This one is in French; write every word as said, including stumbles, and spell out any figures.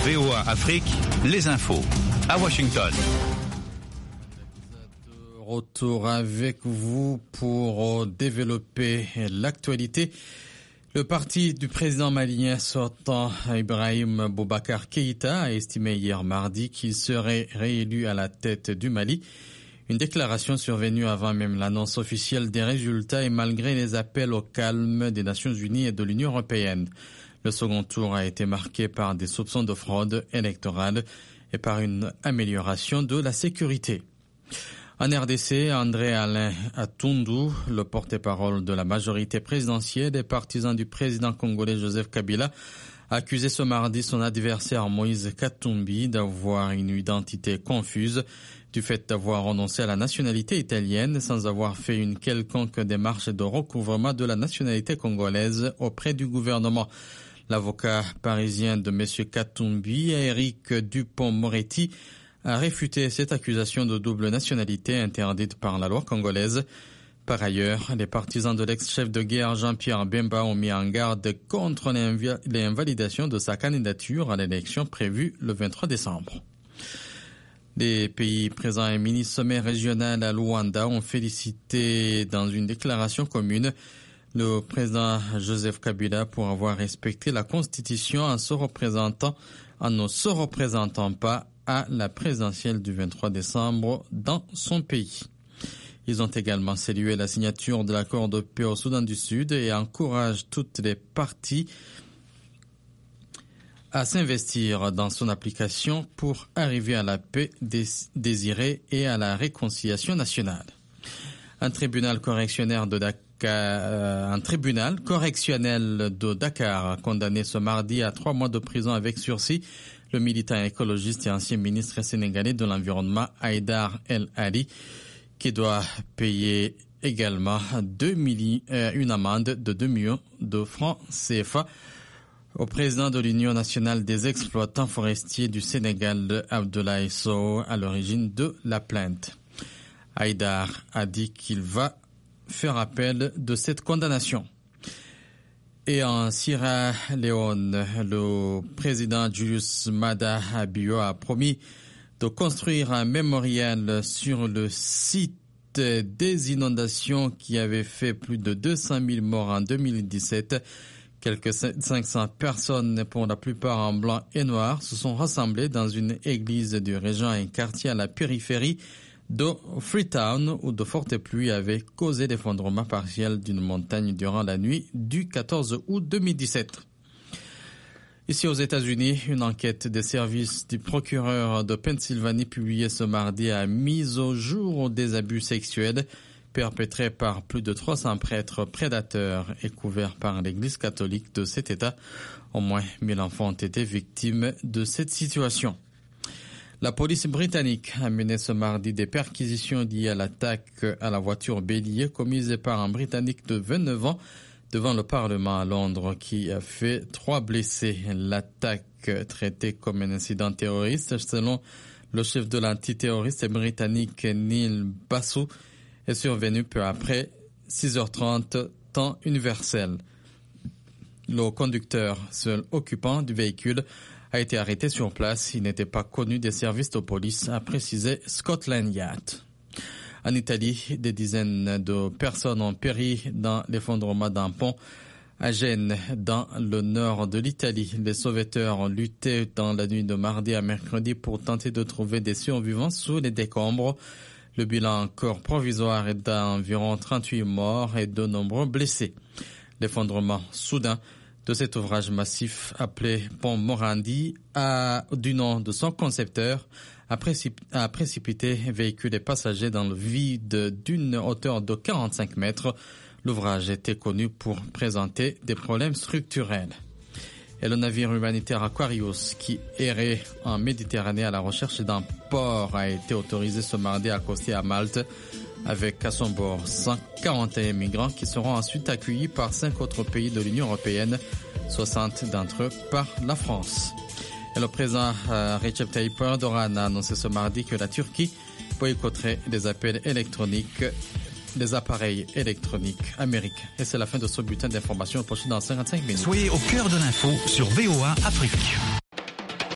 V O A Afrique, les infos. À Washington. Retour avec vous pour développer l'actualité. Le parti du président malien sortant, Ibrahim Boubacar Keïta, a estimé hier mardi qu'il serait réélu à la tête du Mali. Une déclaration survenue avant même l'annonce officielle des résultats et malgré les appels au calme des Nations Unies et de l'Union européenne. Le second tour a été marqué par des soupçons de fraude électorale et par une amélioration de la sécurité. En R D C, André Alain Atundu, le porte-parole de la majorité présidentielle et partisan du président congolais Joseph Kabila, a accusé ce mardi son adversaire Moïse Katumbi d'avoir une identité confuse du fait d'avoir renoncé à la nationalité italienne sans avoir fait une quelconque démarche de recouvrement de la nationalité congolaise auprès du gouvernement. L'avocat parisien de M. Katumbi, Éric Dupond-Moretti, a réfuté cette accusation de double nationalité interdite par la loi congolaise. Par ailleurs, les partisans de l'ex-chef de guerre Jean-Pierre Bemba ont mis en garde contre l'invalidation de sa candidature à l'élection prévue le vingt-trois décembre. Les pays présents à un mini-sommet régional à Luanda ont félicité dans une déclaration commune le président Joseph Kabila pour avoir respecté la Constitution en se représentant, en ne se représentant pas à la présidentielle du vingt-trois décembre dans son pays. Ils ont également salué la signature de l'accord de paix au Soudan du Sud et encouragent toutes les parties à s'investir dans son application pour arriver à la paix désirée et à la réconciliation nationale. Un tribunal correctionnel de Dakar, un tribunal correctionnel de Dakar a condamné ce mardi à trois mois de prison avec sursis le militant écologiste et ancien ministre sénégalais de l'Environnement Haïdar El Ali, qui doit payer également deux milli, euh, une amende de deux millions de francs C F A au président de l'Union nationale des exploitants forestiers du Sénégal, Abdoulaye Sow, à l'origine de la plainte. Haïdar a dit qu'il va faire appel de cette condamnation. Et en Sierra Leone, le président Julius Maada Bio a promis de construire un mémorial sur le site des inondations qui avait fait plus de deux cent mille morts en deux mille dix-sept. Quelques cinq cents personnes, pour la plupart en blanc et noir, se sont rassemblées dans une église du région, un quartier à la périphérie de Freetown, où de fortes pluies avaient causé l'effondrement partiel d'une montagne durant la nuit du quatorze août deux mille dix-sept. Ici aux États-Unis, une enquête des services du procureur de Pennsylvanie publiée ce mardi a mis au jour des abus sexuels perpétrés par plus de trois cents prêtres prédateurs et couverts par l'Église catholique de cet État. Au moins mille enfants ont été victimes de cette situation. La police britannique a mené ce mardi des perquisitions liées à l'attaque à la voiture bélier commise par un Britannique de vingt-neuf ans devant le Parlement à Londres qui a fait trois blessés. L'attaque traitée comme un incident terroriste selon le chef de l'antiterroriste britannique Neil Basu est survenue peu après six heures trente temps universel. Le conducteur, seul occupant du véhicule, a été arrêté sur place. Il n'était pas connu des services de police, a précisé Scotland Yard. En Italie, des dizaines de personnes ont péri dans l'effondrement d'un pont à Gênes, dans le nord de l'Italie. Les sauveteurs ont lutté dans la nuit de mardi à mercredi pour tenter de trouver des survivants sous les décombres. Le bilan encore provisoire est d'environ trente-huit morts et de nombreux blessés. L'effondrement soudain de cet ouvrage massif appelé Pont Morandi, a, du nom de son concepteur, a, précip, a précipité véhicules et passagers dans le vide d'une hauteur de quarante-cinq mètres. L'ouvrage était connu pour présenter des problèmes structurels. Et le navire humanitaire Aquarius, qui errait en Méditerranée à la recherche d'un port, a été autorisé ce mardi à accoster à Malte, avec à son bord cent quarante et un migrants qui seront ensuite accueillis par cinq autres pays de l'Union européenne, soixante d'entre eux par la France. Et le président euh, Recep Tayyip Erdogan a annoncé ce mardi que la Turquie boycotterait les appels électroniques, les appareils électroniques américains. Et c'est la fin de ce bulletin d'information prochain dans cinquante-cinq minutes. Soyez au cœur de l'info sur V O A Afrique.